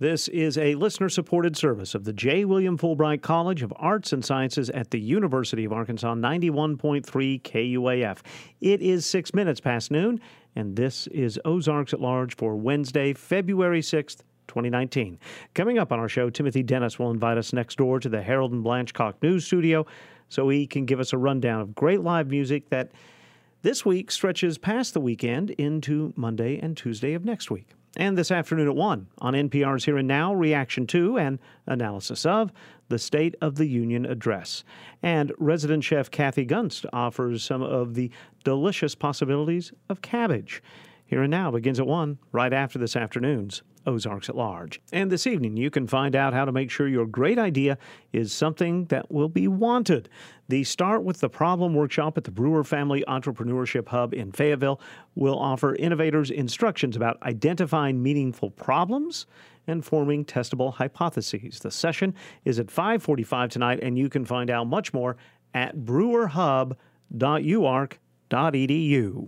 This is a listener-supported service of the J. William Fulbright College of Arts and Sciences at the University of Arkansas, 91.3 KUAF. It is 6 minutes past noon, and this is Ozarks at Large for Wednesday, February 6th, 2019. Coming up on our show, Timothy Dennis will invite us next door to the Harold and Blanchcock News Studio so he can give us a rundown of great live music that this week stretches past the weekend into Monday and Tuesday of next week. And this afternoon at 1 on NPR's Here and Now, reaction to and analysis of the State of the Union Address. And resident chef Kathy Gunst offers some of the delicious possibilities of cabbage. Here and Now begins at 1, right after this afternoon's Ozarks at Large. And this evening, you can find out how to make sure your great idea is something that will be wanted. The Start with the Problem workshop at the Brewer Family Entrepreneurship Hub in Fayetteville will offer innovators instructions about identifying meaningful problems and forming testable hypotheses. The session is at 5:45 tonight, and you can find out much more at brewerhub.uark.edu.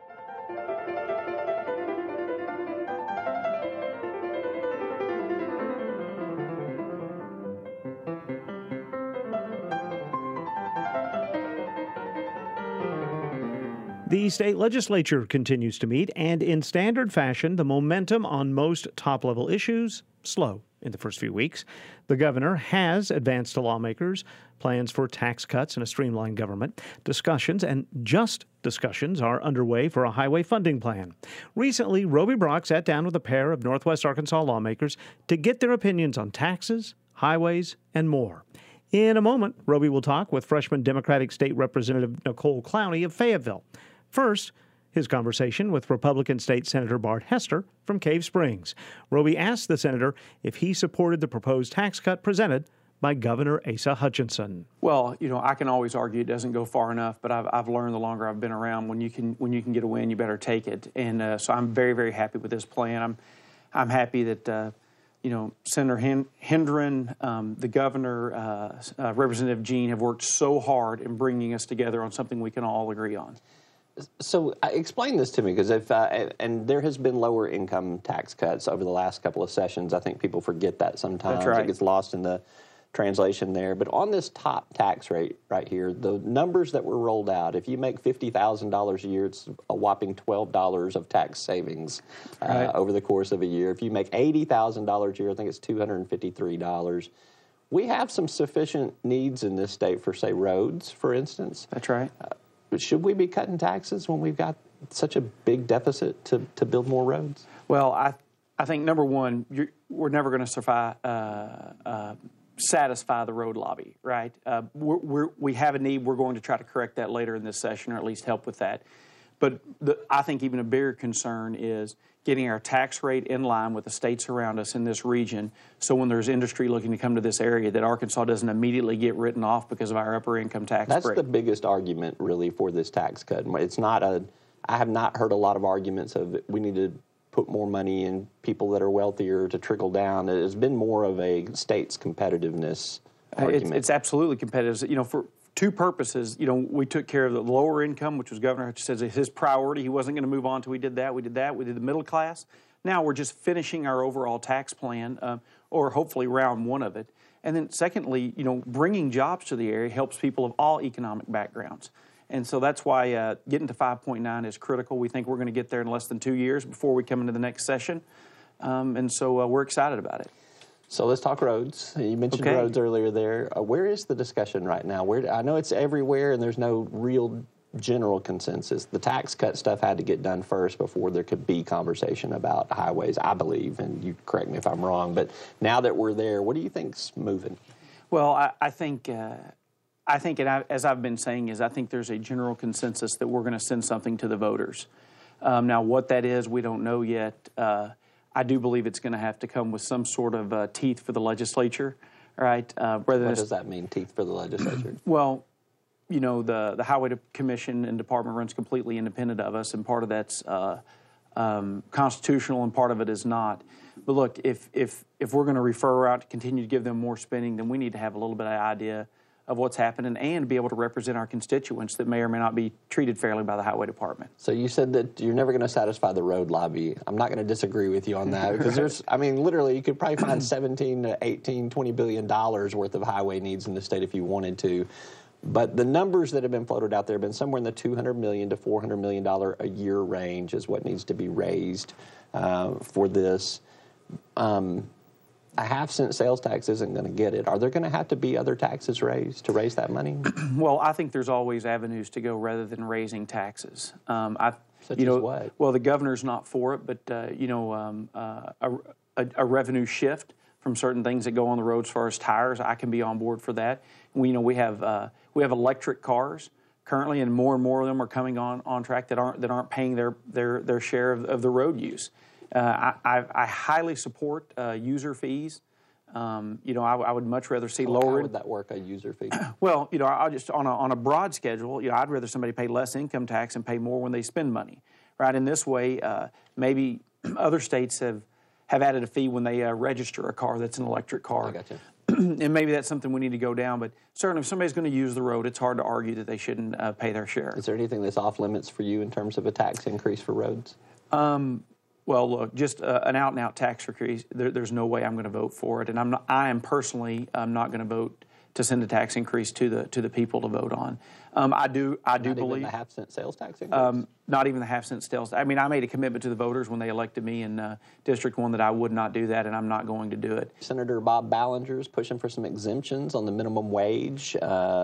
The state legislature continues to meet, and in standard fashion, the momentum on most top-level issues slow in the first few weeks. The governor has advanced to lawmakers plans for tax cuts and a streamlined government. Discussions, and just discussions, are underway for a highway funding plan. Recently, Roby Brock sat down with a pair of Northwest Arkansas lawmakers to get their opinions on taxes, highways, and more. In a moment, Roby will talk with freshman Democratic State Representative Nicole Clowney of Fayetteville. First, his conversation with Republican State Senator Bart Hester from Cave Springs. Roby asked the senator if he supported the proposed tax cut presented by Governor Asa Hutchinson. Well, I can always argue it doesn't go far enough, but I've learned the longer I've been around, when you can get a win, you better take it. And so I'm very, very happy with this plan. I'm happy that Senator Hendren, the governor, Representative Jean have worked so hard in bringing us together on something we can all agree on. So explain this to me, because and there has been lower income tax cuts over the last couple of sessions. I think people forget that sometimes. That's right. It gets lost in the translation there. But on this top tax rate right here, the numbers that were rolled out, if you make $50,000 a year, it's a whopping $12 of tax savings over the course of a year. If you make $80,000 a year, I think it's $253. We have some sufficient needs in this state for, say, roads, for instance. That's right. Should we be cutting taxes when we've got such a big deficit to build more roads? Well, I think, number one, we're never going to satisfy the road lobby, right? We have a need. We're going to try to correct that later in this session, or at least help with that. But I think even a bigger concern is getting our tax rate in line with the states around us in this region, so when there's industry looking to come to this area, that Arkansas doesn't immediately get written off because of our upper income tax break. That's the biggest argument, really, for this tax cut. It's not I have not heard a lot of arguments of we need to put more money in people that are wealthier to trickle down. It has been more of a state's competitiveness argument. It's absolutely competitive. For two purposes, we took care of the lower income, which was Governor Hutchinson says his priority. He wasn't going to move on until we did that. We did that. We did the middle class. Now we're just finishing our overall tax plan, or hopefully round one of it. And then secondly, bringing jobs to the area helps people of all economic backgrounds. And so that's why getting to 5.9 is critical. We think we're going to get there in less than 2 years before we come into the next session. And so we're excited about it. So let's talk roads. You mentioned roads earlier there. Where is the discussion right now? I know it's everywhere and there's no real general consensus. The tax cut stuff had to get done first before there could be conversation about highways, I believe, and you correct me if I'm wrong. But now that we're there, what do you think's moving? Well, I think, as I've been saying, I think there's a general consensus that we're going to send something to the voters. Now, what that is, we don't know yet. I do believe it's going to have to come with some sort of teeth for the legislature, right? What does that mean, teeth for the legislature? Well, the Highway Commission and Department runs completely independent of us, and part of that's constitutional and part of it is not. But look, if we're going to refer out to continue to give them more spending, then we need to have a little bit of idea of what's happening and be able to represent our constituents that may or may not be treated fairly by the highway department. So you said that you're never going to satisfy the road lobby. I'm not going to disagree with you on that because there's, I mean, literally you could probably find 17 to 18, $20 billion worth of highway needs in the state if you wanted to. But the numbers that have been floated out there have been somewhere in the $200 million to $400 million a year range is what needs to be raised for this. A half-cent sales tax isn't going to get it. Are there going to have to be other taxes raised to raise that money? Well, I think there's always avenues to go rather than raising taxes. Such as what? Well, the governor's not for it, but a revenue shift from certain things that go on the roads as far as tires, I can be on board for that. We have electric cars currently, and more of them are coming on track that aren't paying their share of the road use. I highly support user fees. I would much rather see lower. How would that work, a user fee? Well, I'll just on a broad schedule. I'd rather somebody pay less income tax and pay more when they spend money, right? In this way, maybe other states have added a fee when they register a car that's an electric car. I gotcha. And maybe that's something we need to go down. But certainly, if somebody's going to use the road, it's hard to argue that they shouldn't pay their share. Is there anything that's off limits for you in terms of a tax increase for roads? Well, look, just an out-and-out tax increase, there's no way I'm going to vote for it. And I am personally not going to vote to send a tax increase to the people to vote on. I do believe. Not even the half-cent sales tax increase? Not even the half-cent sales. I mean, I made a commitment to the voters when they elected me in District 1 that I would not do that, and I'm not going to do it. Senator Bob Ballinger is pushing for some exemptions on the minimum wage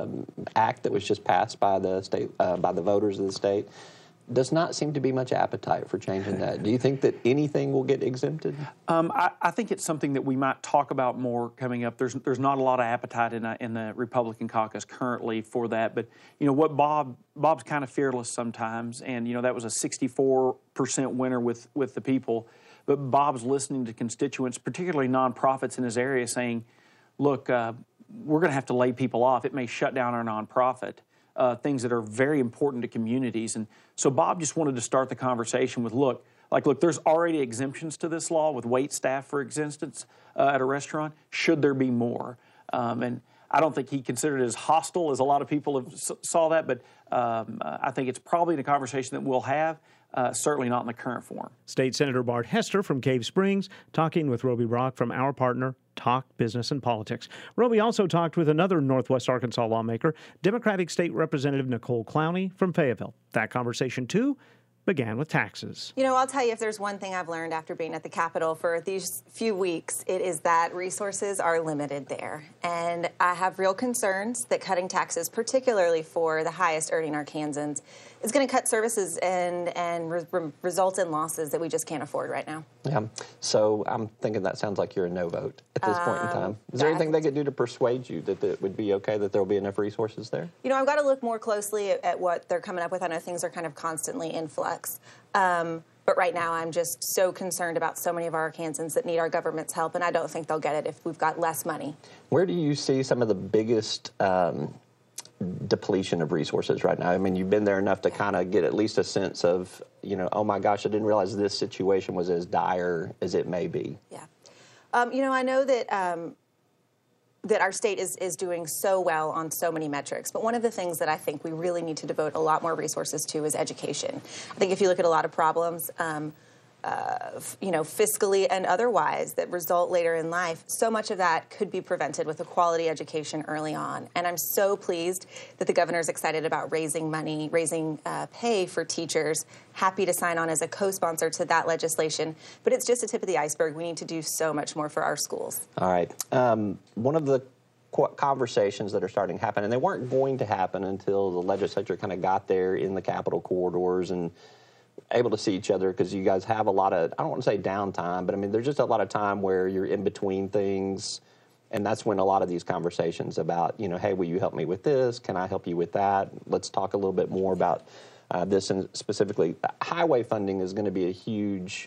act that was just passed by the state, by the voters of the state. Does not seem to be much appetite for changing that. Do you think that anything will get exempted? I think it's something that we might talk about more coming up. There's not a lot of appetite in the Republican caucus currently for that. But what Bob's kind of fearless sometimes, and that was a 64% winner with the people. But Bob's listening to constituents, particularly nonprofits in his area, saying, "Look, we're going to have to lay people off. It may shut down our nonprofit." Things that are very important to communities. And so Bob just wanted to start the conversation with, look, there's already exemptions to this law with wait staff, for instance, at a restaurant. Should there be more? And I don't think he considered it as hostile as a lot of people have saw that, but I think it's probably the conversation that we'll have, certainly not in the current form. State Senator Bart Hester from Cave Springs talking with Roby Brock from our partner, Talk Business and Politics. Roby also talked with another Northwest Arkansas lawmaker, Democratic State Representative Nicole Clowney from Fayetteville. That conversation, too, began with taxes. I'll tell you, if there's one thing I've learned after being at the Capitol for these few weeks, it is that resources are limited there. And I have real concerns that cutting taxes, particularly for the highest earning Arkansans, is going to cut services and result in losses that we just can't afford right now. Yeah. So I'm thinking that sounds like you're a no vote at this point in time. Is there anything they could do to persuade you that it would be okay, that there will be enough resources there? I've got to look more closely at what they're coming up with. I know things are kind of constantly in flux. But right now, I'm just so concerned about so many of our Arkansans that need our government's help, and I don't think they'll get it if we've got less money. Where do you see some of the biggest depletion of resources right now? I mean, you've been there enough to kind of get at least a sense of, oh my gosh, I didn't realize this situation was as dire as it may be. Yeah. I know that our state is doing so well on so many metrics. But one of the things that I think we really need to devote a lot more resources to is education. I think if you look at a lot of problems, fiscally and otherwise that result later in life, so much of that could be prevented with a quality education early on. And I'm so pleased that the governor's excited about raising pay for teachers. Happy to sign on as a co-sponsor to that legislation. But it's just a tip of the iceberg. We need to do so much more for our schools. All right. One of the conversations that are starting to happen, and they weren't going to happen until the legislature kind of got there in the Capitol corridors and able to see each other, because you guys have a lot of, I don't want to say downtime, but I mean, there's just a lot of time where you're in between things. And that's when a lot of these conversations about, hey, will you help me with this? Can I help you with that? Let's talk a little bit more about this. And specifically, highway funding is going to be a huge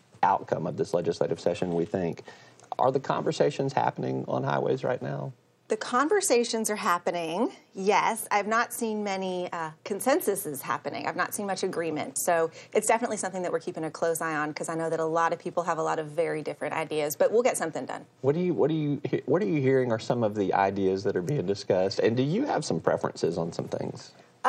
outcome of this legislative session, we think. Are the conversations happening on highways right now? The conversations are happening, yes. I've not seen many consensuses happening. I've not seen much agreement. So it's definitely something that we're keeping a close eye on, because I know that a lot of people have a lot of very different ideas, but we'll get something done. What are you hearing are some of the ideas that are being discussed, and do you have some preferences on some things?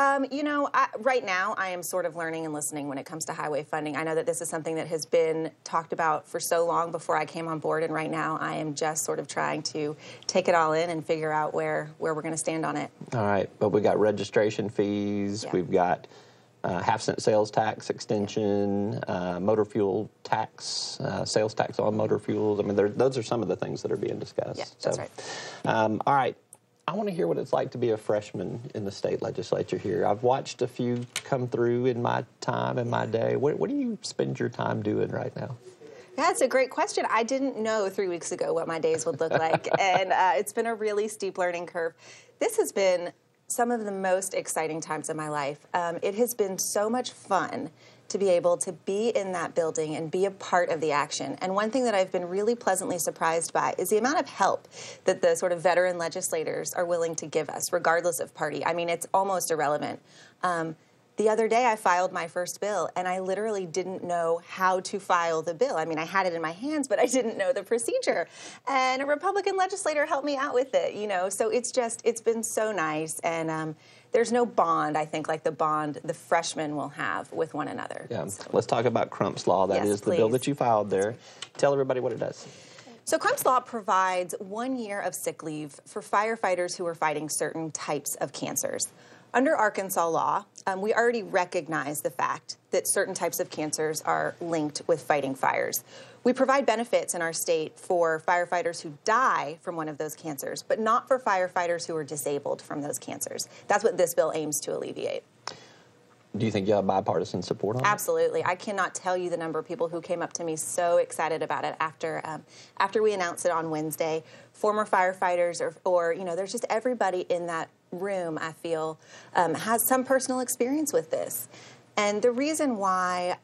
Right now, I am sort of learning and listening when it comes to highway funding. I know that this is something that has been talked about for so long before I came on board, and right now I am just sort of trying to take it all in and figure out where we're going to stand on it. All right, but we got registration fees, we've got half-cent sales tax extension, motor fuel tax, sales tax on motor fuels. I mean, those are some of the things that are being discussed. Yeah, that's right. All right. I want to hear what it's like to be a freshman in the state legislature here. I've watched a few come through in my time, in my day. What do you spend your time doing right now? Yeah, it's a great question. I didn't know 3 weeks ago what my days would look like, and it's been a really steep learning curve. This has been some of the most exciting times of my life. It has been so much fun to be able to be in that building and be a part of the action. And one thing that I've been really pleasantly surprised by is the amount of help that the sort of veteran legislators are willing to give us, regardless of party. I mean, it's almost irrelevant. The other day, I filed my first bill, and I literally didn't know how to file the bill. I mean, I had it in my hands, but I didn't know the procedure. And a Republican legislator helped me out with it, So it's been so nice. And there's no bond, I think, like the bond the freshmen will have with one another. Yeah. So, let's talk about Crump's Law. That is the bill that you filed there. Tell everybody what it does. So Crump's Law provides 1 year of sick leave for firefighters who are fighting certain types of cancers. Under Arkansas law, we already recognize the fact that certain types of cancers are linked with fighting fires. We provide benefits in our state for firefighters who die from one of those cancers, but not for firefighters who are disabled from those cancers. That's what this bill aims to alleviate. Do you think you have bipartisan support on it? Absolutely. I cannot tell you the number of people who came up to me so excited about it after we announced it on Wednesday. Former firefighters or there's just everybody in that room, I feel, has some personal experience with this. And the reason why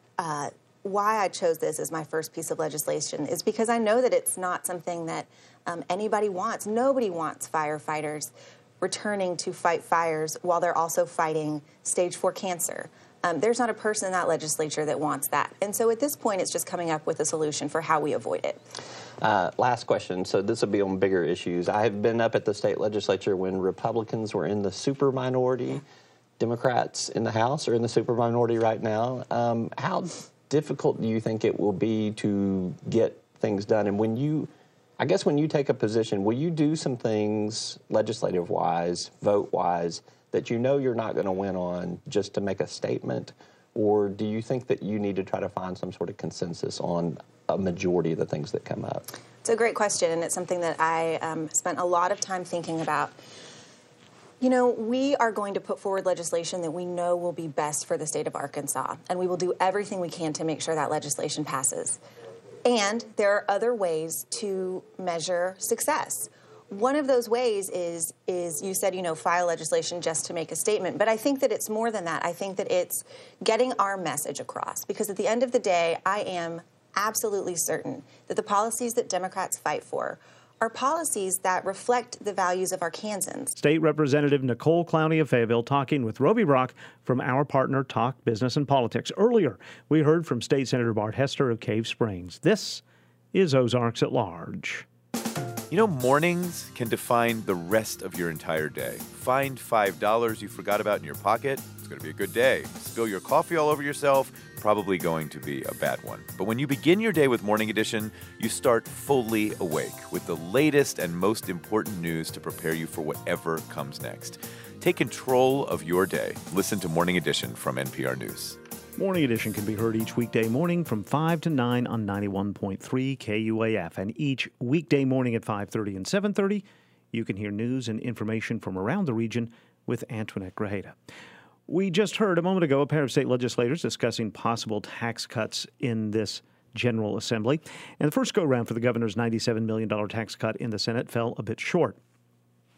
I chose this as my first piece of legislation is because I know that it's not something that anybody wants. Nobody wants firefighters returning to fight fires while they're also fighting stage 4 cancer. There's not a person in that legislature that wants that. And so at this point, it's just coming up with a solution for how we avoid it. Last question. So this will be on bigger issues. I have been up at the state legislature when Republicans were in the super minority. Democrats in the House are in the super minority right now. How difficult do you think it will be to get things done? And when you take a position, will you do some things legislative-wise, vote-wise, that you know you're not going to win on just to make a statement? Or do you think that you need to try to find some sort of consensus on a majority of the things that come up? It's a great question, and it's something that I spent a lot of time thinking about. We are going to put forward legislation that we know will be best for the state of Arkansas, and we will do everything we can to make sure that legislation passes. And there are other ways to measure success. One of those ways is you said, file legislation just to make a statement. But I think that it's more than that. I think that it's getting our message across. Because at the end of the day, I am absolutely certain that the policies that Democrats fight for are policies that reflect the values of Arkansans. State Representative Nicole Clowney of Fayetteville talking with Roby Brock from our partner Talk Business and Politics. Earlier, we heard from State Senator Bart Hester of Cave Springs. This is Ozarks at Large. Mornings can define the rest of your entire day. Find $5 you forgot about in your pocket. It's going to be a good day. Spill your coffee all over yourself. Probably going to be a bad one. But when you begin your day with Morning Edition, you start fully awake with the latest and most important news to prepare you for whatever comes next. Take control of your day. Listen to Morning Edition from NPR News. Morning Edition can be heard each weekday morning from 5 to 9 on 91.3 KUAF. And each weekday morning at 5:30 and 7:30, you can hear news and information from around the region with Antoinette Grajeda. We just heard a moment ago a pair of state legislators discussing possible tax cuts in this General Assembly. And the first go-round for the governor's $97 million tax cut in the Senate fell a bit short.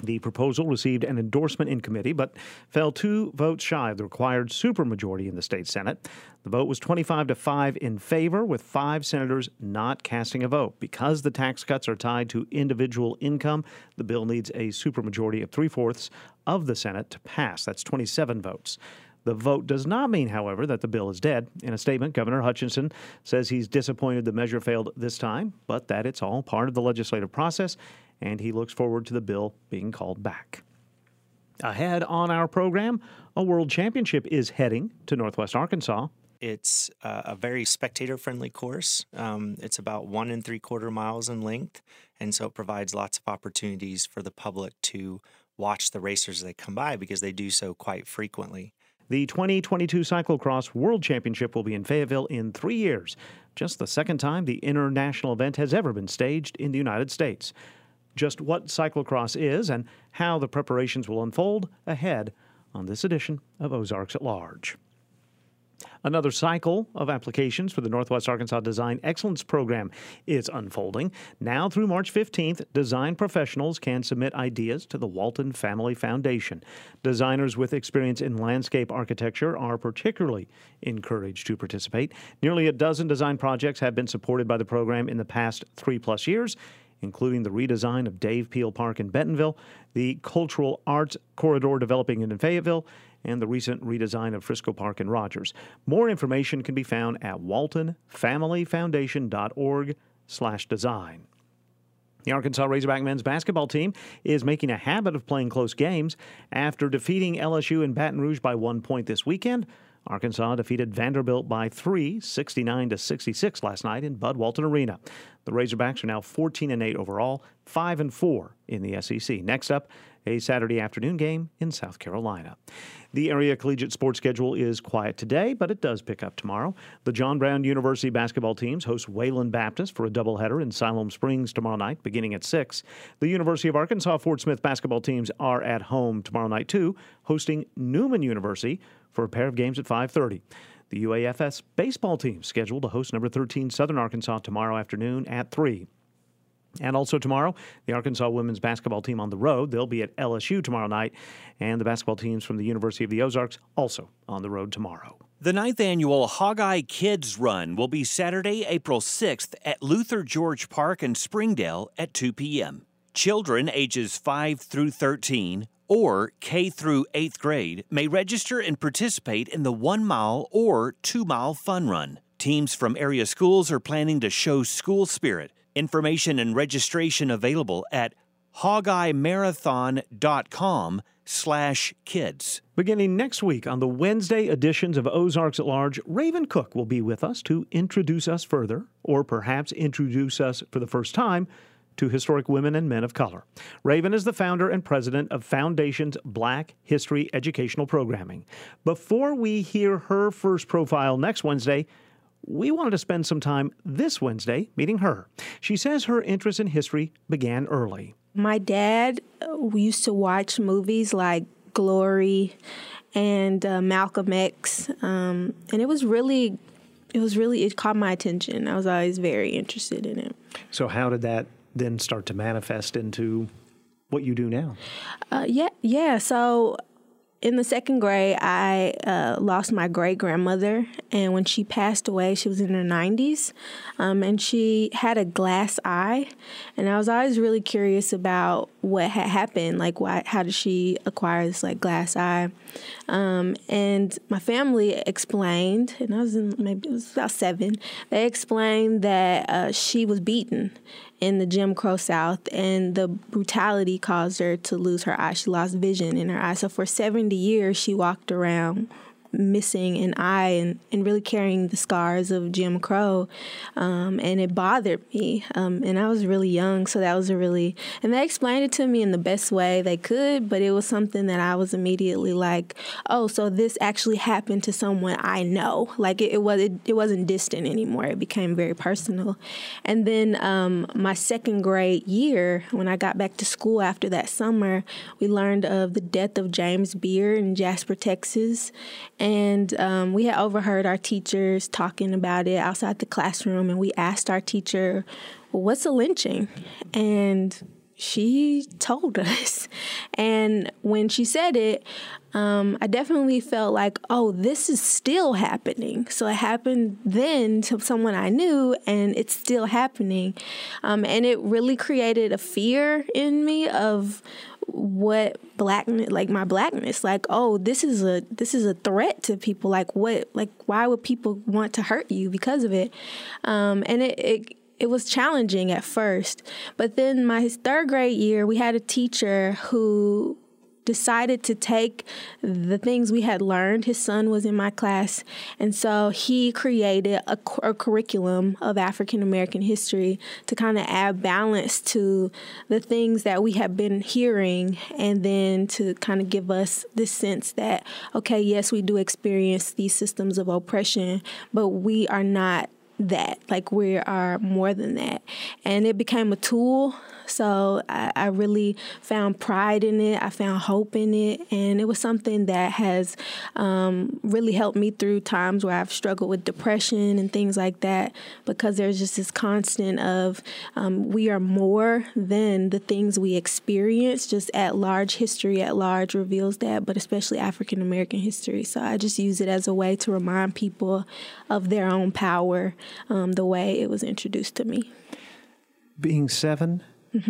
The proposal received an endorsement in committee, but fell 2 votes shy of the required supermajority in the state Senate. The vote was 25-5 in favor, with 5 senators not casting a vote. Because the tax cuts are tied to individual income, the bill needs a supermajority of 3/4 of the Senate to pass. That's 27 votes. The vote does not mean, however, that the bill is dead. In a statement, Governor Hutchinson says he's disappointed the measure failed this time, but that it's all part of the legislative process, and he looks forward to the bill being called back. Ahead on our program, a world championship is heading to Northwest Arkansas. It's a very spectator-friendly course. It's about 1 3/4 miles in length, and so it provides lots of opportunities for the public to watch the racers as they come by because they do so quite frequently. The 2022 Cyclocross World Championship will be in Fayetteville in 3 years, just the second time the international event has ever been staged in the United States. Just what cyclocross is and how the preparations will unfold ahead on this edition of Ozarks at Large. Another cycle of applications for the Northwest Arkansas Design Excellence Program is unfolding. Now through March 15th, design professionals can submit ideas to the Walton Family Foundation. Designers with experience in landscape architecture are particularly encouraged to participate. Nearly a dozen design projects have been supported by the program in the past 3+ years, including the redesign of Dave Peel Park in Bentonville, the Cultural Arts Corridor developing in Fayetteville, and the recent redesign of Frisco Park in Rogers. More information can be found at waltonfamilyfoundation.org/design. The Arkansas Razorback men's basketball team is making a habit of playing close games. After defeating LSU in Baton Rouge by 1 point this weekend, Arkansas defeated Vanderbilt by 3, 69-66 last night in Bud Walton Arena. The Razorbacks are now 14-8 overall, 5-4 in the SEC. Next up, a Saturday afternoon game in South Carolina. The area collegiate sports schedule is quiet today, but it does pick up tomorrow. The John Brown University basketball teams host Wayland Baptist for a doubleheader in Siloam Springs tomorrow night, beginning at 6. The University of Arkansas Fort Smith basketball teams are at home tomorrow night, too, hosting Newman University for a pair of games at 5:30. The UAFS baseball team scheduled to host number 13 Southern Arkansas tomorrow afternoon at 3. And also tomorrow, the Arkansas women's basketball team on the road. They'll be at LSU tomorrow night, and the basketball teams from the University of the Ozarks also on the road tomorrow. The 9th annual Hog-Eye Kids Run will be Saturday, April 6th at Luther George Park in Springdale at 2 p.m. Children ages 5 through 13 or K through 8th grade may register and participate in the 1-mile or 2-mile fun run. Teams from area schools are planning to show school spirit. Information and registration available at hogeyemarathon.com/kids. Beginning next week on the Wednesday editions of Ozarks at Large, Raven Cook will be with us to introduce us further, or perhaps introduce us for the first time, to historic women and men of color. Raven is the founder and president of Foundation's Black History Educational Programming. Before we hear her first profile next Wednesday, we wanted to spend some time this Wednesday meeting her. She says her interest in history began early. My dad, we used to watch movies like Glory and Malcolm X, and it caught my attention. I was always very interested in it. So how did that then start to manifest into what you do now? So in the 2nd grade, I lost my great-grandmother, and when she passed away, she was in her 90s, and she had a glass eye, and I was always really curious about what had happened, like how did she acquire this glass eye, and my family explained, and I was it was about 7, they explained that she was beaten in the Jim Crow South, and the brutality caused her to lose her eye. She lost vision in her eye. So for 70 years, she walked around missing an eye and really carrying the scars of Jim Crow. And it bothered me. And I was really young, so that was and they explained it to me in the best way they could, but it was something that I was immediately like, oh, so this actually happened to someone I know. Like it wasn't distant anymore. It became very personal. And then my 2nd grade year, when I got back to school after that summer, we learned of the death of James Beard in Jasper, Texas. And we had overheard our teachers talking about it outside the classroom, and we asked our teacher, well, what's a lynching? And she told us. And when she said it, I definitely felt like, oh, this is still happening. So it happened then to someone I knew, and it's still happening. And it really created a fear in me of what blackness, like my blackness, like, oh, this is a threat to people. Like, what, like, why would people want to hurt you because of it? And it was challenging at first. But then my third grade year, we had a teacher who decided to take the things we had learned. His son was in my class, and so he created a curriculum of African American history to kind of add balance to the things that we have been hearing, and then to kind of give us this sense that, okay, yes, we do experience these systems of oppression, but we are not that. Like, we are more than that. And it became a tool. So I really found pride in it. I found hope in it. And it was something that has really helped me through times where I've struggled with depression and things like that, because there's just this constant of we are more than the things we experience. Just at large, history at large reveals that, but especially African American history. So I just use it as a way to remind people of their own power, the way it was introduced to me. Being 7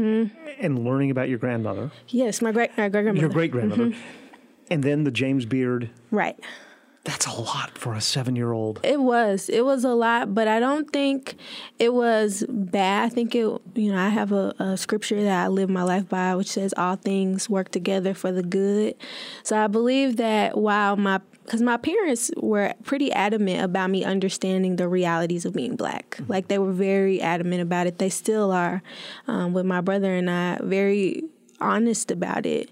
and learning about your grandmother. Yes, my great-grandmother. Your great-grandmother. And then the James Beard. Right. That's a lot for a 7-year-old. It was a lot, but I don't think it was bad. I think I have a scripture that I live my life by, which says all things work together for the good. So I believe that because my parents were pretty adamant about me understanding the realities of being black. Like, they were very adamant about it. They still are, with my brother and I, very honest about it.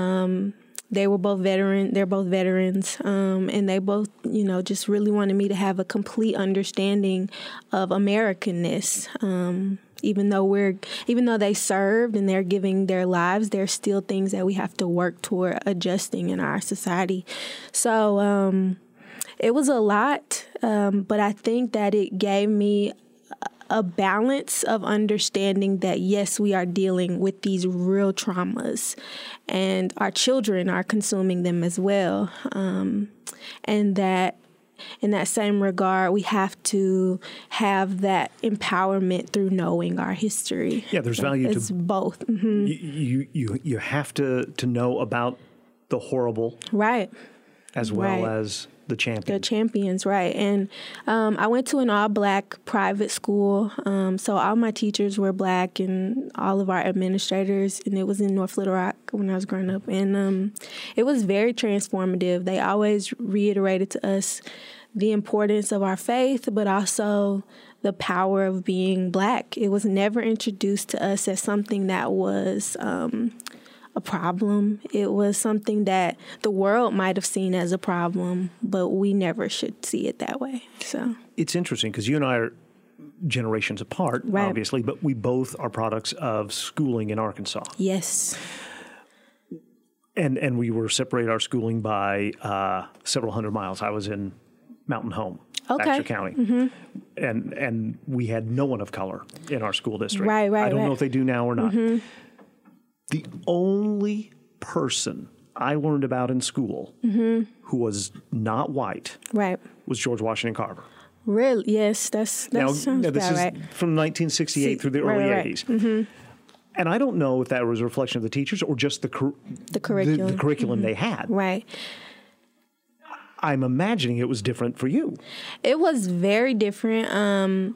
They were both they're both veterans, and they both, just really wanted me to have a complete understanding of Americanness. Even though they served and they're giving their lives, there's still things that we have to work toward adjusting in our society. So it was a lot, but I think that it gave me a balance of understanding that, yes, we are dealing with these real traumas, and our children are consuming them as well. And that in that same regard, we have to have that empowerment through knowing our history. Yeah, there's value it's to both. You have to know about the horrible, right, as well as the champions. The champions, right. And I went to an all-black private school, so all my teachers were black and all of our administrators, and it was in North Little Rock when I was growing up. And it was very transformative. They always reiterated to us the importance of our faith, but also the power of being black. It was never introduced to us as something that was a problem. It was something that the world might have seen as a problem, but we never should see it that way. So it's interesting because you and I are generations apart, obviously, but we both are products of schooling in Arkansas. Yes. And we were separated our schooling by several hundred miles. I was in Mountain Home, Baxter County, and we had no one of color in our school district. Right. I don't know if they do now or not. The only person I learned about in school who was not white was George Washington Carver. Really? Yes, that sounds this is right. from 1968 through the early 80s. And I don't know if that was a reflection of the teachers or just the curriculum, the curriculum they had. Right. I'm imagining it was different for you. It was very different.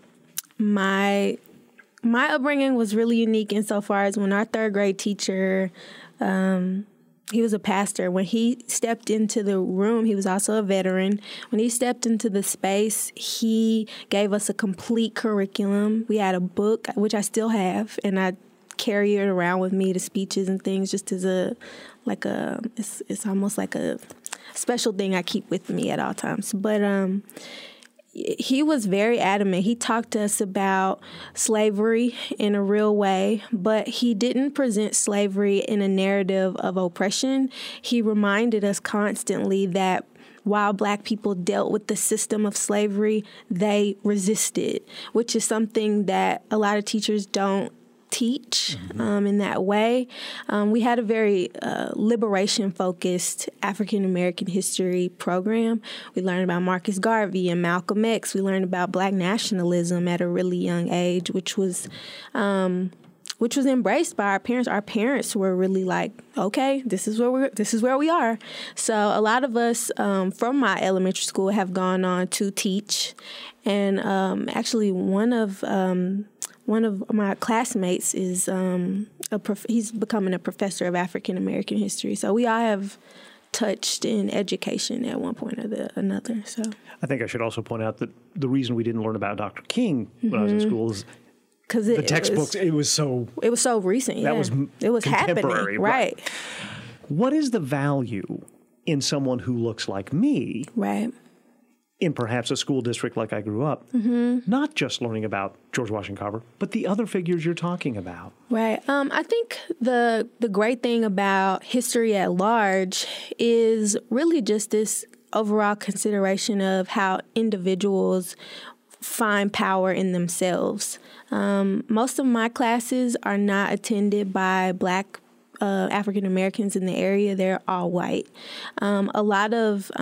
My upbringing was really unique insofar as when our third grade teacher, he was a pastor. When he stepped into the room, he was also a veteran. When he stepped into the space, he gave us a complete curriculum. We had a book, which I still have, and I carry it around with me to speeches and things just as it's almost like a special thing I keep with me at all times. But he was very adamant. He talked to us about slavery in a real way, but he didn't present slavery in a narrative of oppression. He reminded us constantly that while Black people dealt with the system of slavery, they resisted, which is something that a lot of teachers don't teach in that way. We had a very liberation-focused African-American history program. We learned about Marcus Garvey and Malcolm X. We learned about Black nationalism at a really young age, which was embraced by our parents. Our parents were really like, okay, this is where we are. So a lot of us from my elementary school have gone on to teach, and actually one of my classmates is he's becoming a professor of African American history. So we all have touched in education at one point or another. So I think I should also point out that the reason we didn't learn about Dr. King when I was in school is because the textbooks, it was so recent. Yeah. It was happening, right? What is the value in someone who looks like me, right? In perhaps a school district like I grew up, not just learning about George Washington Carver, but the other figures you're talking about. Right. I think the great thing about history at large is really just this overall consideration of how individuals find power in themselves. Most of my classes are not attended by Black African Americans in the area. They're all white. A lot of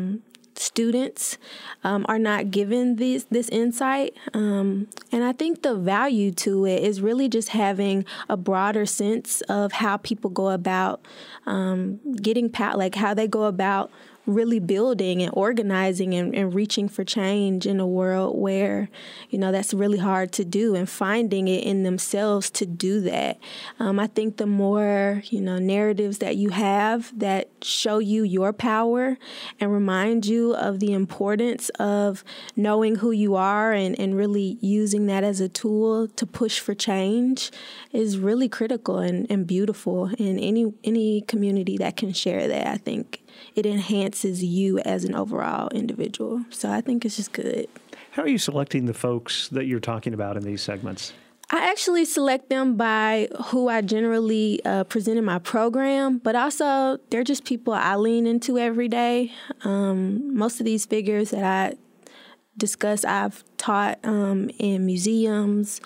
students are not given this insight. And I think the value to it is really just having a broader sense of how people go about getting power, like how they go about really building and organizing and reaching for change in a world where, that's really hard to do, and finding it in themselves to do that. I think the more, narratives that you have that show you your power and remind you of the importance of knowing who you are and really using that as a tool to push for change is really critical and beautiful. In any community that can share that, I think it enhances you as an overall individual. So I think it's just good. How are you selecting the folks that you're talking about in these segments? I actually select them by who I generally present in my program, but also they're just people I lean into every day. Most of these figures that I discuss, I've taught in museums.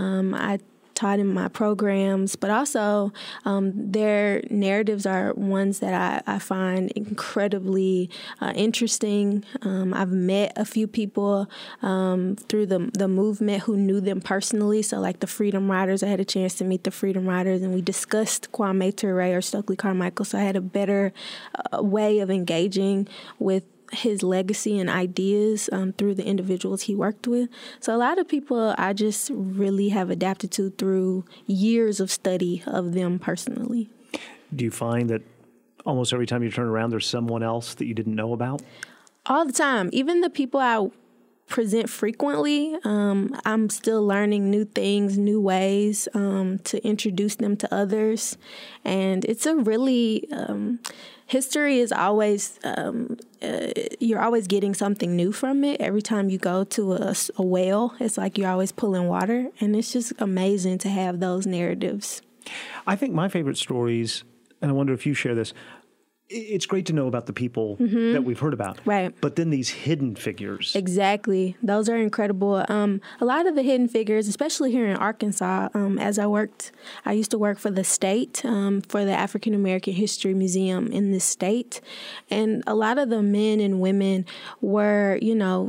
I taught in my programs, but also their narratives are ones that I find incredibly interesting. I've met a few people through the movement who knew them personally. So like the Freedom Riders, I had a chance to meet the Freedom Riders, and we discussed Kwame Ture or Stokely Carmichael. So I had a better way of engaging with his legacy and ideas through the individuals he worked with. So a lot of people I just really have adapted to through years of study of them personally. Do you find that almost every time you turn around, there's someone else that you didn't know about? All the time. Even the people I present frequently, I'm still learning new things, new ways to introduce them to others. And it's a really... history is always, you're always getting something new from it. Every time you go to a well, it's like you're always pulling water. And it's just amazing to have those narratives. I think my favorite stories, and I wonder if you share this, it's great to know about the people that we've heard about. Right. But then these hidden figures. Exactly. Those are incredible. A lot of the hidden figures, especially here in Arkansas, as I used to work for the state, for the African American History Museum in this state. And a lot of the men and women were,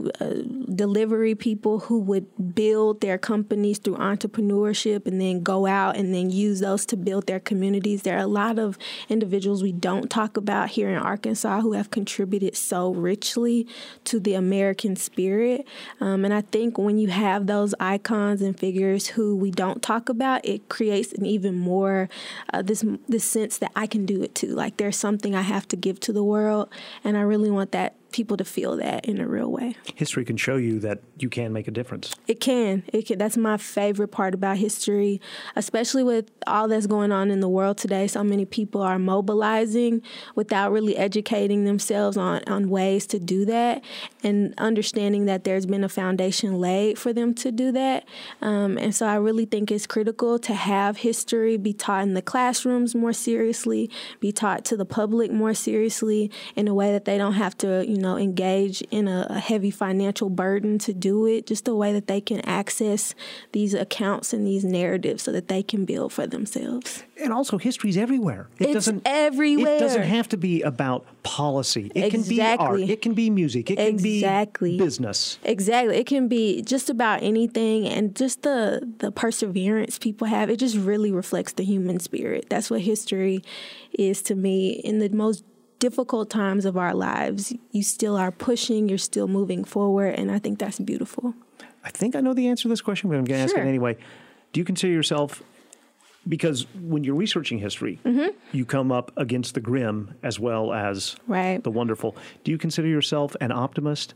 delivery people who would build their companies through entrepreneurship and then go out and then use those to build their communities. There are a lot of individuals we don't talk about here in Arkansas who have contributed so richly to the American spirit. And I think when you have those icons and figures who we don't talk about, it creates an even more this sense that I can do it too. Like there's something I have to give to the world, and I really want that people to feel that in a real way. History can show you that you can make a difference. It can. That's my favorite part about history, especially with all that's going on in the world today. So many people are mobilizing without really educating themselves on ways to do that and understanding that there's been a foundation laid for them to do that. And so I really think it's critical to have history be taught in the classrooms more seriously, be taught to the public more seriously in a way that they don't have to, engage in a heavy financial burden to do it, just a way that they can access these accounts and these narratives so that they can build for themselves. And also, history's everywhere. It's everywhere. It doesn't have to be about policy. It can be art. It can be music. It can be business. Exactly. It can be just about anything, and just the perseverance people have. It just really reflects the human spirit. That's what history is to me. In the most difficult times of our lives, you still are pushing, you're still moving forward, and I think that's beautiful. I think I know the answer to this question, but I'm going to ask it anyway. Do you consider yourself, because when you're researching history, you come up against the grim as well as the wonderful. Do you consider yourself an optimist?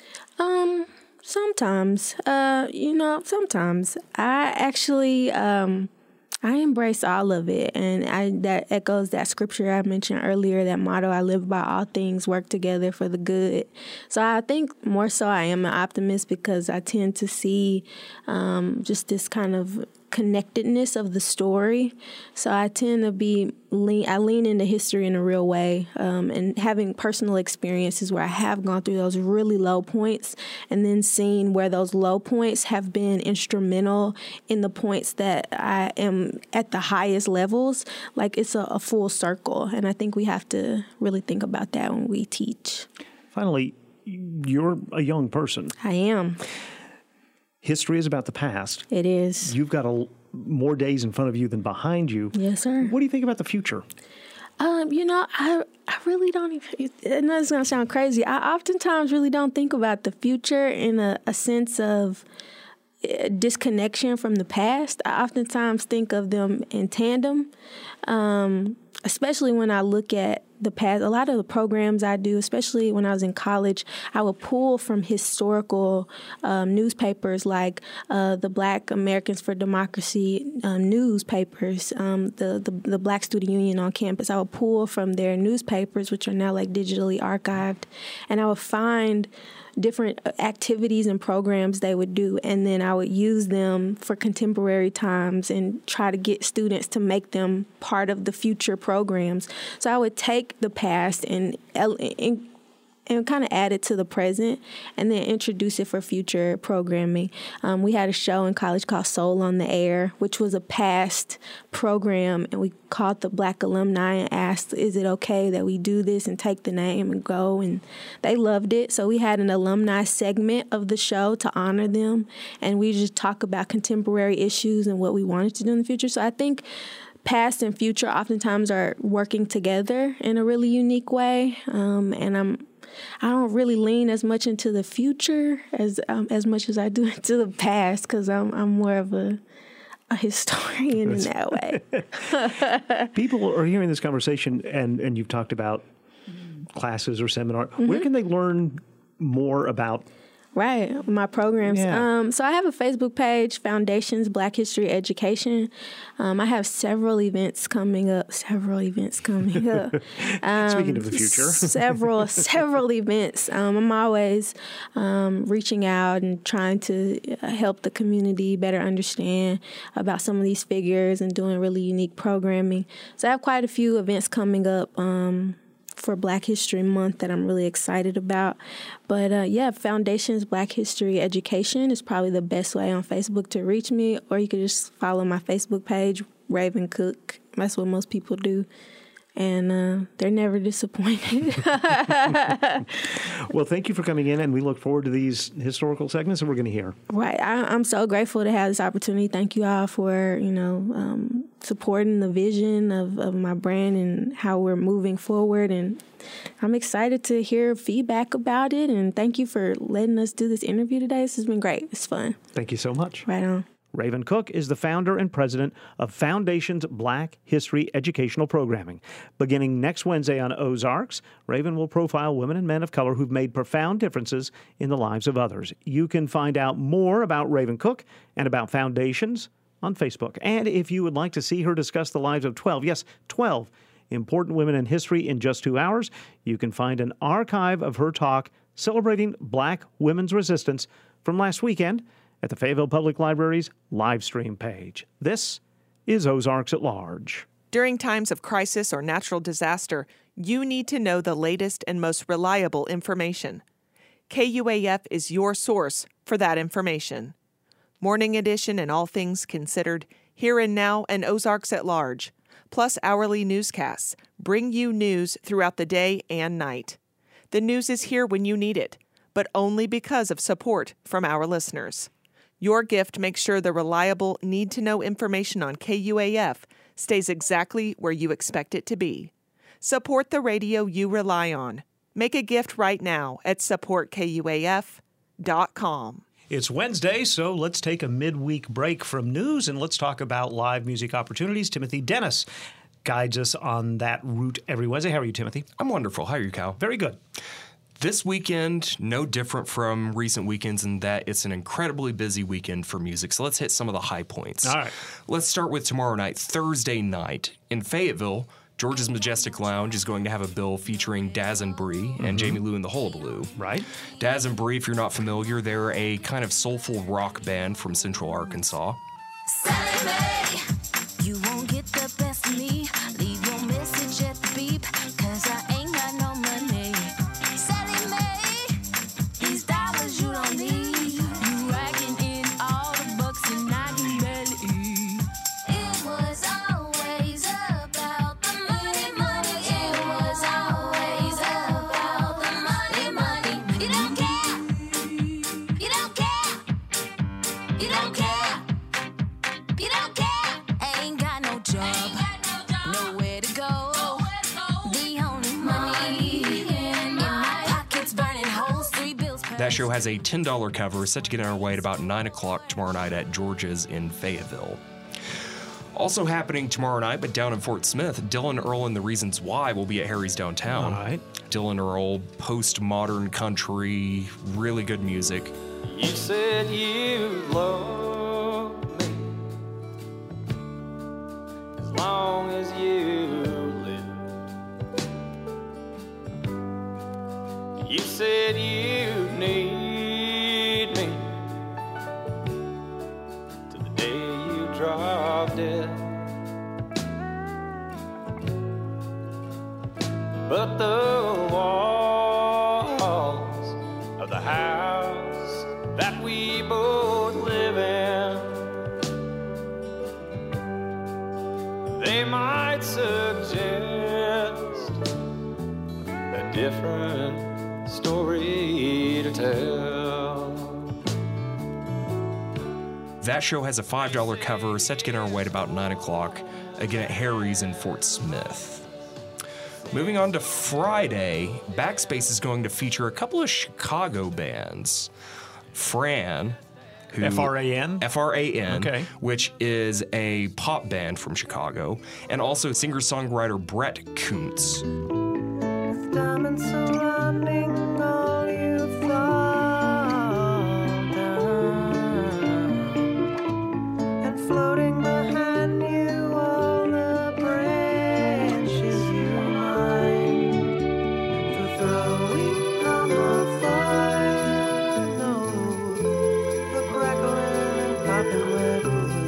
Sometimes. Sometimes. I actually... I embrace all of it, and that echoes that scripture I mentioned earlier, that motto, I live by, all things work together for the good. So I think more so I am an optimist because I tend to see just this kind of connectedness of the story. So I tend to lean into history in a real way, and having personal experiences where I have gone through those really low points and then seeing where those low points have been instrumental in the points that I am at the highest levels. Like, it's a full circle. And I think we have to really think about that when we teach. Finally, you're a young person. I am. History is about the past. It is. You've got more days in front of you than behind you. Yes, sir. What do you think about the future? I really don't even, I know it's going to sound crazy. I oftentimes really don't think about the future in a sense of disconnection from the past. I oftentimes think of them in tandem, especially when I look at the past. A lot of the programs I do, especially when I was in college, I would pull from historical newspapers like the Black Americans for Democracy newspapers, the Black Student Union on campus. I would pull from their newspapers, which are now like digitally archived, and I would find different activities and programs they would do, and then I would use them for contemporary times and try to get students to make them part of the future programs. So I would take the past and kind of add it to the present and then introduce it for future programming. We had a show in college called Soul on the Air, which was a past program, and we called the Black alumni and asked, is it okay that we do this and take the name and go? And they loved it. So we had an alumni segment of the show to honor them, and we just talk about contemporary issues and what we wanted to do in the future. So I think past and future oftentimes are working together in a really unique way, and I don't really lean as much into the future as much as I do into the past, because I'm more of a historian in that way. People are hearing this conversation, and you've talked about classes or seminar. Where can they learn more about? Right, my programs. Yeah. So I have a Facebook page, Foundations Black History Education. I have several events coming up. Speaking of the future. several events. I'm always reaching out and trying to help the community better understand about some of these figures and doing really unique programming. So I have quite a few events coming up for Black History Month that I'm really excited about. But Foundations Black History Education is probably the best way on Facebook to reach me, or you could just follow my Facebook page, Raven Cook. That's what most people do. And they're never disappointed. Well, thank you for coming in, and we look forward to these historical segments that we're going to hear. Right. I'm so grateful to have this opportunity. Thank you all for, supporting the vision of my brand and how we're moving forward. And I'm excited to hear feedback about it. And thank you for letting us do this interview today. This has been great. It's fun. Thank you so much. Right on. Raven Cook is the founder and president of Foundations Black History Educational Programming. Beginning next Wednesday on Ozarks, Raven will profile women and men of color who've made profound differences in the lives of others. You can find out more about Raven Cook and about Foundations on Facebook. And if you would like to see her discuss the lives of 12 important women in history in just 2 hours, you can find an archive of her talk celebrating Black women's resistance from last weekend at the Fayetteville Public Library's live stream page. This is Ozarks at Large. During times of crisis or natural disaster, you need to know the latest and most reliable information. KUAF is your source for that information. Morning Edition and All Things Considered, Here and Now, and Ozarks at Large, plus hourly newscasts, bring you news throughout the day and night. The news is here when you need it, but only because of support from our listeners. Your gift makes sure the reliable, need-to-know information on KUAF stays exactly where you expect it to be. Support the radio you rely on. Make a gift right now at supportkuaf.com. It's Wednesday, so let's take a midweek break from news and let's talk about live music opportunities. Timothy Dennis guides us on that route every Wednesday. How are you, Timothy? I'm wonderful. How are you, Kyle? Very good. This weekend, no different from recent weekends in that it's an incredibly busy weekend for music. So let's hit some of the high points. All right. Let's start with tomorrow night, Thursday night. In Fayetteville, George's Majestic Lounge is going to have a bill featuring Daz and Bree and Jamie Lou and the Hullabaloo. Right. Daz and Bree, if you're not familiar, they're a kind of soulful rock band from Central Arkansas. Sally Mae, you won't get the best of me. Leave your message at the beep, 'cause I ain't got no money. Sally Mae, these dollars you don't need. You racking in all the bucks and I can barely eat. It was always about the money, money. It was always about the money, money. You don't care. You don't care. You don't care. You don't care. Ain't got no job. Nowhere to go. The only money in my pocket's burning holes. 3 bills per That show has a $10 cover set to get underway at about 9 o'clock tomorrow night at George's in Fayetteville. Also happening tomorrow night, but down in Fort Smith, Dylan Earl and the Reasons Why will be at Harry's Downtown. All right. Dylan Earl, postmodern country, really good music. You said you love me as long as you live. You said you need me till the day you drop dead. But the walls of the house that we both live in, they might suggest a different story to tell. That show has a $5 cover set to get underway at about 9 o'clock, again at Harry's in Fort Smith. Moving on to Friday, Backspace is going to feature a couple of Chicago bands. Fran, who F-R-A-N? F-R-A-N, Okay. which is a pop band from Chicago, and also singer-songwriter Brett Kuntz. Diamonds surrounding all you fall down, and floating behind you all the branches you mind for throwing on the fire. No, the crackling and popping wet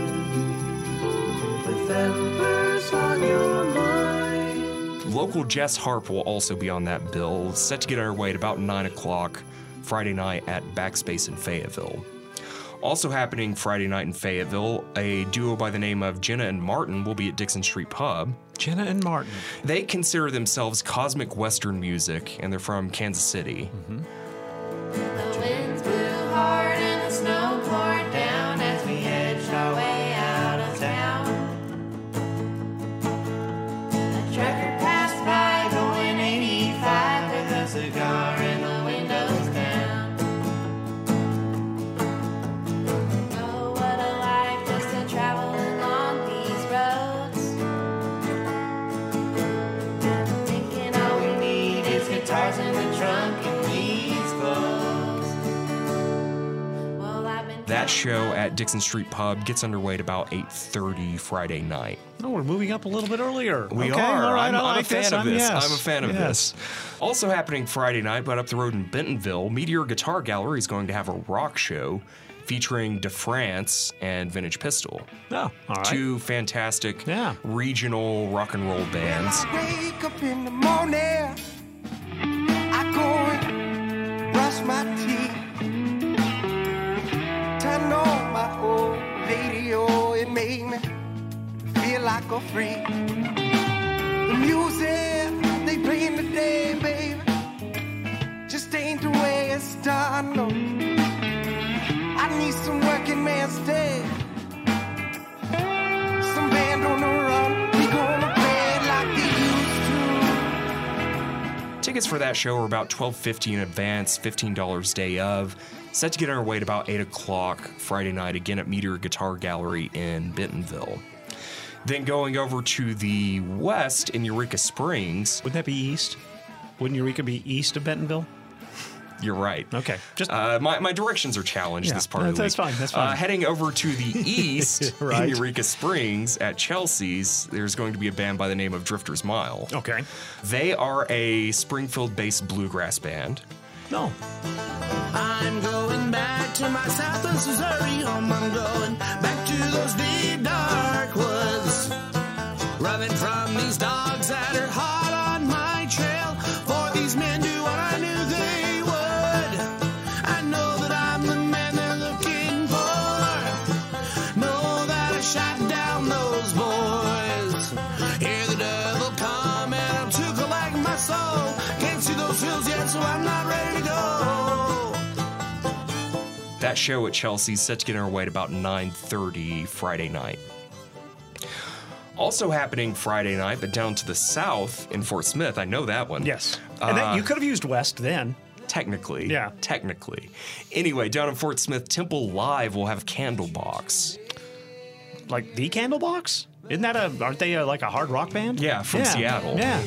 with embers on your mind. Local Jess Harp will also be on that bill, set to get underway at about 9 o'clock Friday night at Backspace in Fayetteville. Also happening Friday night in Fayetteville, a duo by the name of Jenna and Martin will be at Dixon Street Pub. Jenna and Martin. They consider themselves cosmic Western music, and they're from Kansas City. The winds blew hard and the snow poured down as we edged our way out of town. A trucker passed by going 85 with a cigar and the windows down. Oh, what a life just to travel along these roads. Thinking all we need is guitars in the trunk and these clothes. Well, I've been That show at Dixon Street Pub gets underway at about 8:30 Friday night. Oh, we're moving up a little bit earlier. We Okay, are. all right, I'm I a like fan this. of this. Yes. I'm a fan of Yes. this. Also happening Friday night, but up the road in Bentonville, Meteor Guitar Gallery is going to have a rock show. featuring DeFrance and Vintage Pistol. Oh, all right. Two fantastic regional rock and roll bands. Wake up in the morning, I go and brush my teeth. Turn on my old radio, it made me feel like a freak. The music they playing today, baby, just ain't the way it's done, no. I need some working man's day. Some band on the run, we gonna play it like they used to. Tickets for that show are about $12.50 in advance, $15 day of. Set to get underway at about 8 o'clock Friday night, again at Meteor Guitar Gallery in Bentonville. Then going over to the west in Eureka Springs. Wouldn't that be east? Wouldn't Eureka be east of Bentonville? You're right. Okay. Just my directions are challenged this part of the week. That's fine. Heading over to the east Right. in Eureka Springs at Chelsea's, there's going to be a band by the name of Drifter's Mile. Okay. They are a Springfield-based bluegrass band. No. I'm going back to my Southwest Missouri home. I'm going back to those deep dark woods, running from these dogs that are hot on my trail. For these men do what I knew they would. I know that I'm the man they're looking for. Know that I shot down those boys. Hear the devil come and I'm to collect my soul. Can't see those hills yet, so I'm not ready to go. That show at Chelsea's set to get underway at about 9:30 Friday night. Also happening Friday night, but down to the south in Fort Smith. I know that one. Yes. And that, you could have used west then. Technically. Yeah. Technically. Anyway, down in Fort Smith, Temple Live will have Candlebox. Like the Candlebox? Isn't that aren't they like a hard rock band? Yeah, from Seattle. Yeah.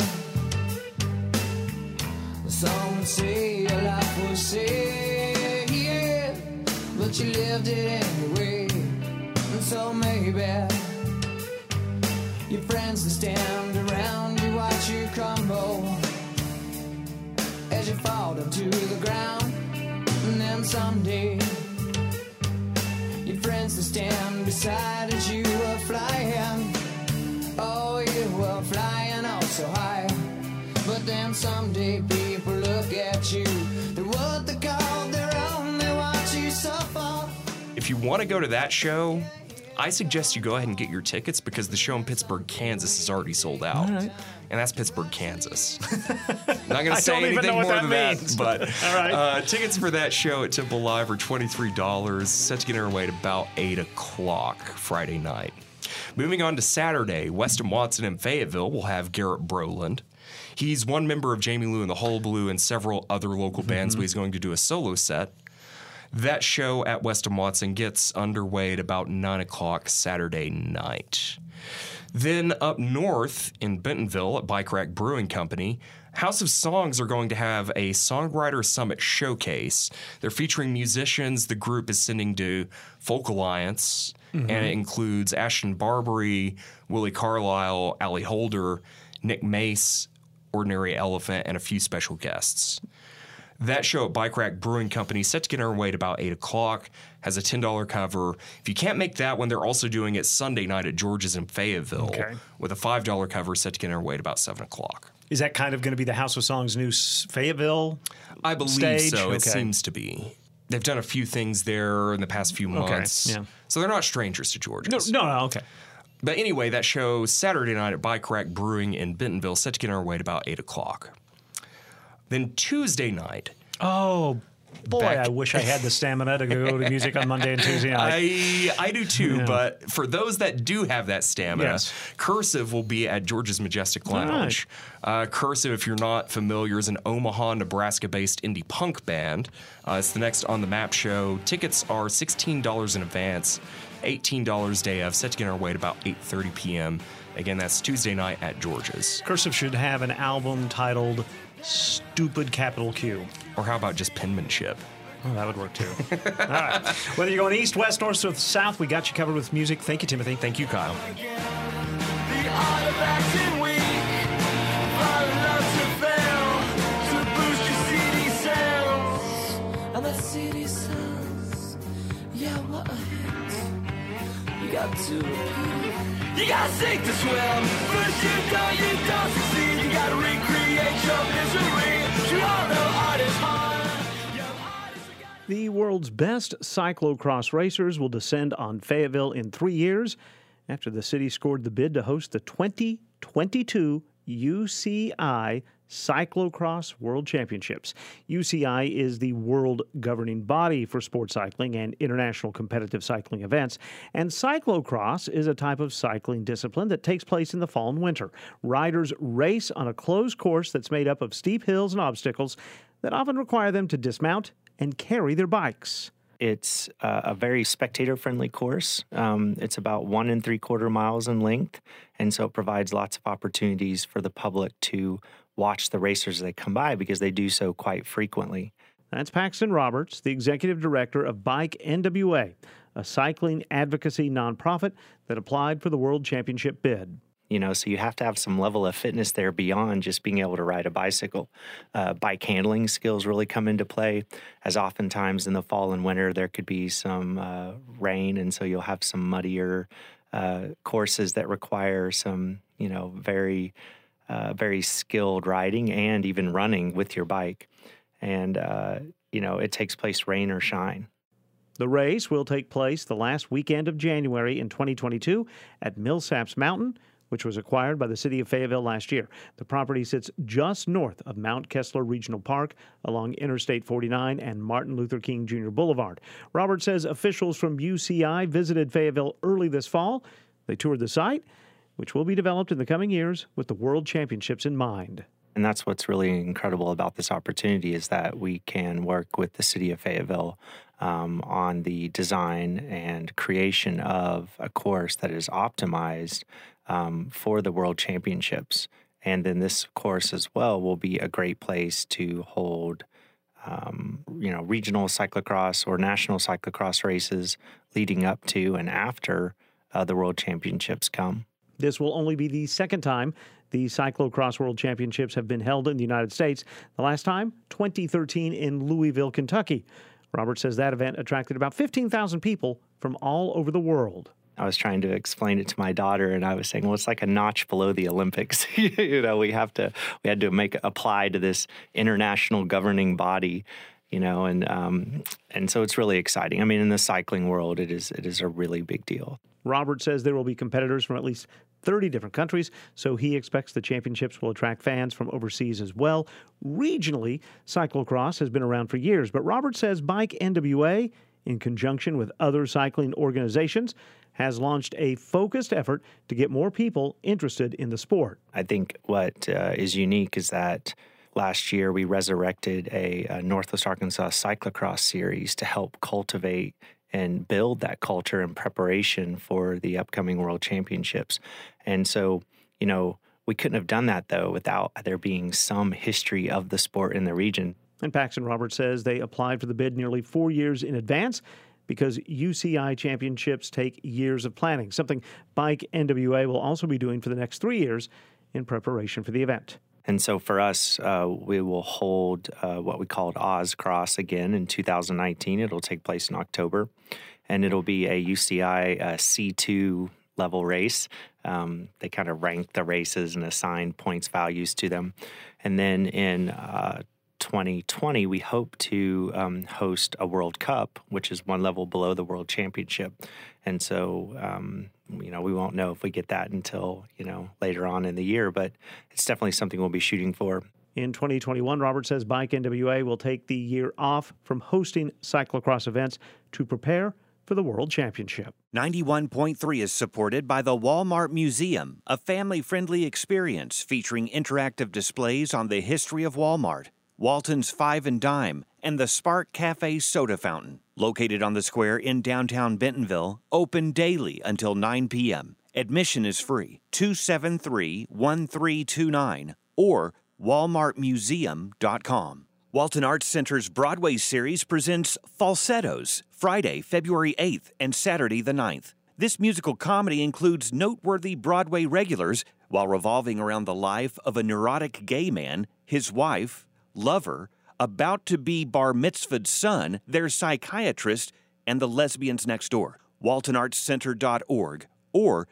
Some would say your life was sad, yeah, but you lived it anyway. And so maybe your friends that stand around you watch you crumble as you fall down to the ground. And then someday your friends that stand beside as you are flying. Oh, you were flying oh so high. But then someday people look at you. They're what they call their own. They watch you suffer. If you want to go to that show, I suggest you go ahead and get your tickets because the show in Pittsburgh, Kansas is already sold out. All right. And that's Pittsburgh, Kansas. Not going to say don't even anything know what more that than means. that. But All right. tickets for that show at Temple Live are $23. Set to get underway at about 8 o'clock Friday night. Moving on to Saturday, Weston Watson in Fayetteville will have Garrett Brolin. He's one member of Jamie Lou and the Hullabaloo and several other local bands, but he's going to do a solo set. That show at Weston Watson gets underway at about 9 o'clock Saturday night. Then up north in Bentonville at Bike Rack Brewing Company, House of Songs are going to have a Songwriter Summit showcase. They're featuring musicians the group is sending to Folk Alliance, and it includes Ashton Barbary, Willie Carlisle, Allie Holder, Nick Mace, Ordinary Elephant, and a few special guests. That show at Bike Rack Brewing Company, set to get underway at about 8 o'clock, has a $10 cover. If you can't make that one, they're also doing it Sunday night at George's in Fayetteville with a $5 cover, set to get underway at about 7 o'clock. Is that kind of going to be the House of Songs' new Fayetteville I believe stage? so. Okay. It seems to be. They've done a few things there in the past few months. Yeah. So they're not strangers to George's. No, okay. But anyway, that show Saturday night at Bike Rack Brewing in Bentonville, set to get underway at about 8 o'clock. Then Tuesday night. Oh, boy, I wish I had the stamina to go to music on Monday and Tuesday night. I do too, Yeah. but for those that do have that stamina, Yes. Cursive will be at George's Majestic Lounge. Cursive, if you're not familiar, is an Omaha, Nebraska-based indie punk band. It's the next On the Map show. Tickets are $16 in advance, $18 day of, set to get underway at about 8:30 p.m. Again, that's Tuesday night at George's. Cursive should have an album titled Stupid Capital Q. Or how about just penmanship? Oh, that would work too. All right. Whether you're going east, west, north, or south, we got you covered with music. Thank you, Timothy. Thank you, Kyle. The art of acting weak, violence to fail, to boost your CD sales. And the CD sales, got to. You gotta sink to swim. First you don't succeed. You gotta recreate your misery. You all know art is hard. The world's best cyclocross racers will descend on Fayetteville in 3 years after the city scored the bid to host the 2022 UCI Cyclocross World Championships. UCI is the world governing body for sports cycling and international competitive cycling events, and cyclocross is a type of cycling discipline that takes place in the fall and winter. Riders race on a closed course that's made up of steep hills and obstacles that often require them to dismount and carry their bikes. It's a very spectator-friendly course. It's about 1 3/4 miles in length, and so it provides lots of opportunities for the public to watch the racers as they come by because they do so quite frequently. That's Paxton Roberts, the executive director of Bike NWA, a cycling advocacy nonprofit that applied for the World Championship bid. You know, so you have to have some level of fitness there beyond just being able to ride a bicycle. Bike handling skills really come into play, as oftentimes in the fall and winter there could be some rain, and so you'll have some muddier courses that require some, very skilled riding and even running with your bike. And, it takes place rain or shine. The race will take place the last weekend of January in 2022 at Millsaps Mountain, which was acquired by the city of Fayetteville last year. The property sits just north of Mount Kessler Regional Park along Interstate 49 and Martin Luther King Jr. Boulevard. Robert says officials from UCI visited Fayetteville early this fall. They toured the site, which will be developed in the coming years with the World Championships in mind. And that's what's really incredible about this opportunity is that we can work with the city of Fayetteville on the design and creation of a course that is optimized for the World Championships. And then this course as well will be a great place to hold, regional cyclocross or national cyclocross races leading up to and after the World Championships come. This will only be the second time the Cyclocross World Championships have been held in the United States. The last time, 2013 in Louisville, Kentucky. Robert says that event attracted about 15,000 people from all over the world. I was trying to explain it to my daughter, and I was saying, well, it's like a notch below the Olympics. We had to apply to this international governing body, and so it's really exciting. I mean, in the cycling world, it is a really big deal. Robert says there will be competitors from at least 30 different countries, so he expects the championships will attract fans from overseas as well. Regionally, cyclocross has been around for years, but Robert says Bike NWA, in conjunction with other cycling organizations, has launched a focused effort to get more people interested in the sport. I think what is unique is that last year we resurrected a Northwest Arkansas cyclocross series to help cultivate and build that culture in preparation for the upcoming World Championships. And so, we couldn't have done that, though, without there being some history of the sport in the region. And Paxton Roberts says they applied for the bid nearly 4 years in advance because UCI championships take years of planning, something Bike NWA will also be doing for the next 3 years in preparation for the event. And so for us, we will hold what we called OzCross again in 2019. It'll take place in October, and it'll be a UCI C2 level race. They kind of rank the races and assign points values to them. And then in 2020, we hope to host a World Cup, which is one level below the World Championship. And so, we won't know if we get that until, later on in the year, but it's definitely something we'll be shooting for. In 2021, Robert says Bike NWA will take the year off from hosting cyclocross events to prepare for the World Championship. 91.3 is supported by the Walmart Museum, a family-friendly experience featuring interactive displays on the history of Walmart, Walton's Five and Dime, and the Spark Cafe Soda Fountain. Located on the square in downtown Bentonville, open daily until 9 p.m. Admission is free, 273-1329 or walmartmuseum.com. Walton Arts Center's Broadway series presents Falsettos, Friday, February 8th and Saturday the 9th. This musical comedy includes noteworthy Broadway regulars while revolving around the life of a neurotic gay man, his wife, lover, about to be bar mitzvahed son, their psychiatrist, and the lesbians next door. waltonartscenter.org, or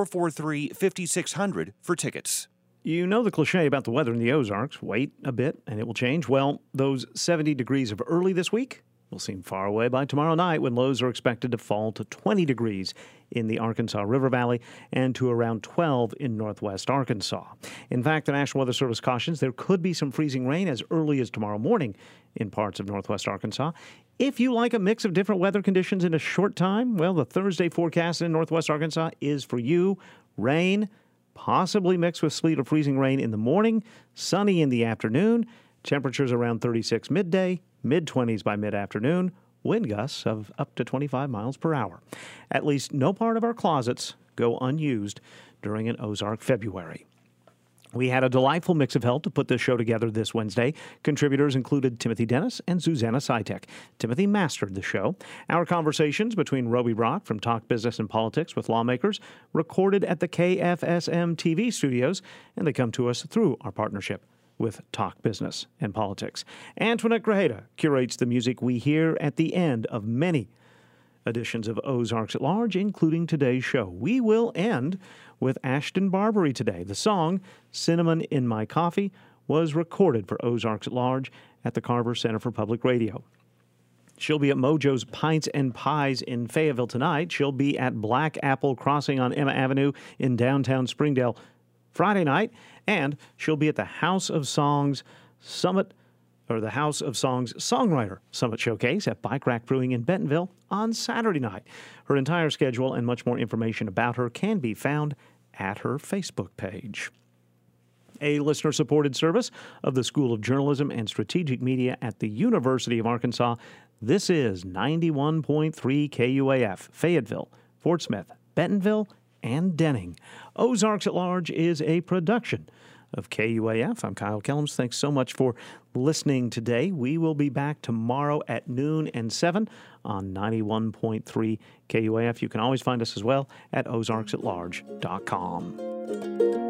443-5600 for tickets. You know the cliche about the weather in the Ozarks. Wait a bit and it will change. Well, those 70 degrees of early this week will seem far away by tomorrow night, when lows are expected to fall to 20 degrees in the Arkansas River Valley and to around 12 in northwest Arkansas. In fact, the National Weather Service cautions there could be some freezing rain as early as tomorrow morning in parts of northwest Arkansas. If you like a mix of different weather conditions in a short time, well, the Thursday forecast in northwest Arkansas is for you. Rain, possibly mixed with sleet or freezing rain in the morning, sunny in the afternoon, temperatures around 36 midday, mid-20s by mid-afternoon, wind gusts of up to 25 miles per hour. At least no part of our closets go unused during an Ozark February. We had a delightful mix of help to put this show together this Wednesday. Contributors included Timothy Dennis and Susanna Sitek. Timothy mastered the show. Our conversations between Roby Brock from Talk Business and Politics with Lawmakers recorded at the KFSM TV studios, and they come to us through our partnership with Talk Business and Politics. Antoinette Grajeda curates the music we hear at the end of many editions of Ozarks at Large, including today's show. We will end with Ashton Barbary today. The song, Cinnamon in My Coffee, was recorded for Ozarks at Large at the Carver Center for Public Radio. She'll be at Mojo's Pints and Pies in Fayetteville tonight. She'll be at Black Apple Crossing on Emma Avenue in downtown Springdale Friday night, and she'll be at the House of Songs Summit, or the House of Songs Songwriter Summit Showcase at Bike Rack Brewing in Bentonville on Saturday night. Her entire schedule and much more information about her can be found at her Facebook page. A listener-supported service of the School of Journalism and Strategic Media at the University of Arkansas. This is 91.3 KUAF, Fayetteville, Fort Smith, Bentonville, and Denning. Ozarks at Large is a production of KUAF. I'm Kyle Kellums. Thanks so much for listening today. We will be back tomorrow at noon and 7 on 91.3 KUAF. You can always find us as well at ozarksatlarge.com.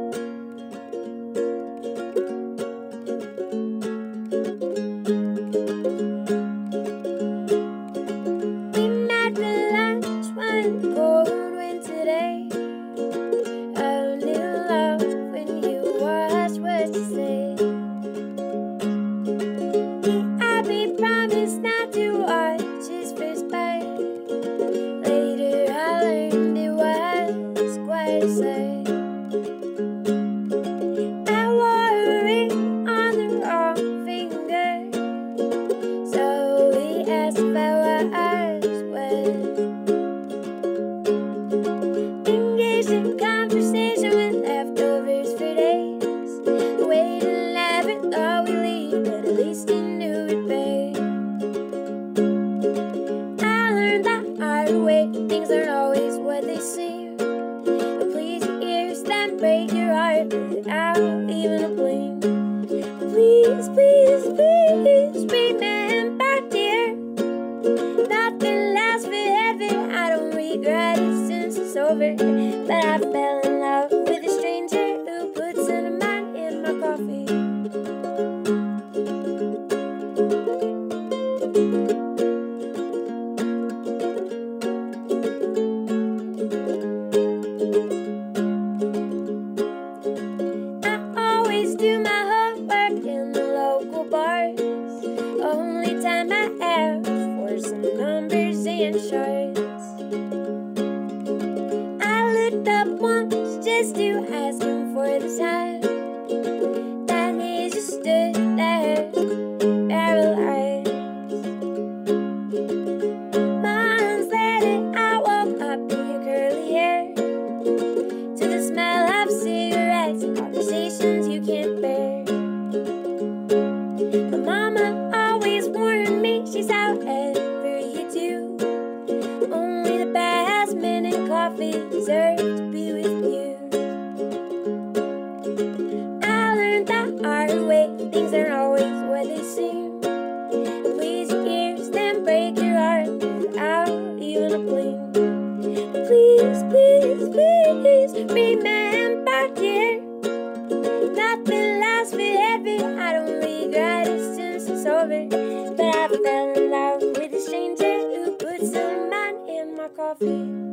But I fell in love with a stranger who put some mind in my coffee.